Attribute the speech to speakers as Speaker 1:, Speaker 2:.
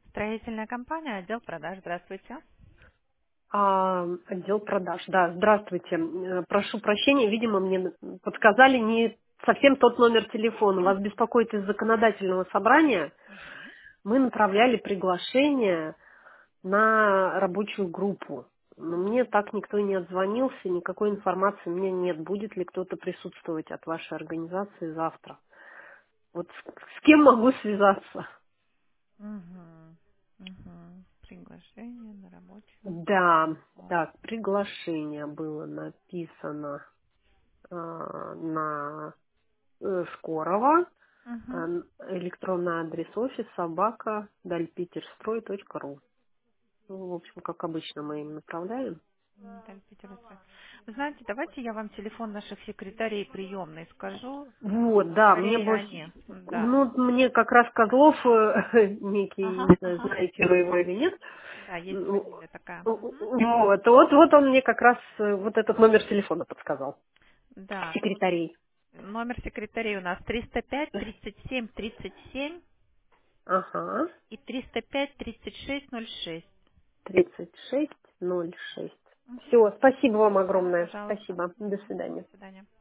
Speaker 1: Строительная компания, отдел продаж. Здравствуйте.
Speaker 2: Отдел продаж. Да, здравствуйте. Прошу прощения, видимо, мне подсказали не совсем тот номер телефона. Вас беспокоит из законодательного собрания. Мы направляли приглашение на рабочую группу. Но мне так никто и не отзвонился, никакой информации у меня нет. Будет ли кто-то присутствовать от вашей организации завтра? Вот с кем могу связаться?
Speaker 1: Угу. Угу. Приглашение на рабочую
Speaker 2: Да,
Speaker 1: группу.
Speaker 2: так, приглашение было написано на Скорого,
Speaker 1: Угу.
Speaker 2: электронный адрес офис собака дальпитерстрой.ру. Ну, в общем, как обычно мы им направляем.
Speaker 1: Вы знаете, давайте я вам телефон наших секретарей приемной скажу.
Speaker 2: Вот, да, мне
Speaker 1: Скорее
Speaker 2: бы,
Speaker 1: они. Да.
Speaker 2: ну, мне как раз Козлов, некий,
Speaker 1: Ага,
Speaker 2: не знаю,
Speaker 1: ага.
Speaker 2: знаете вы его или нет,
Speaker 1: Да, есть
Speaker 2: ну,
Speaker 1: фамилия такая. Мгм.
Speaker 2: вот он мне как раз вот этот номер телефона подсказал.
Speaker 1: Да.
Speaker 2: Секретарей.
Speaker 1: Номер секретарей у нас 305 37 37
Speaker 2: Ага,
Speaker 1: и 305 36 06.
Speaker 2: 3606.
Speaker 1: Мгм.
Speaker 2: Все, спасибо вам
Speaker 1: Да,
Speaker 2: огромное.
Speaker 1: пожалуйста.
Speaker 2: Спасибо. До
Speaker 1: Мгм. До
Speaker 2: свидания.
Speaker 1: свидания.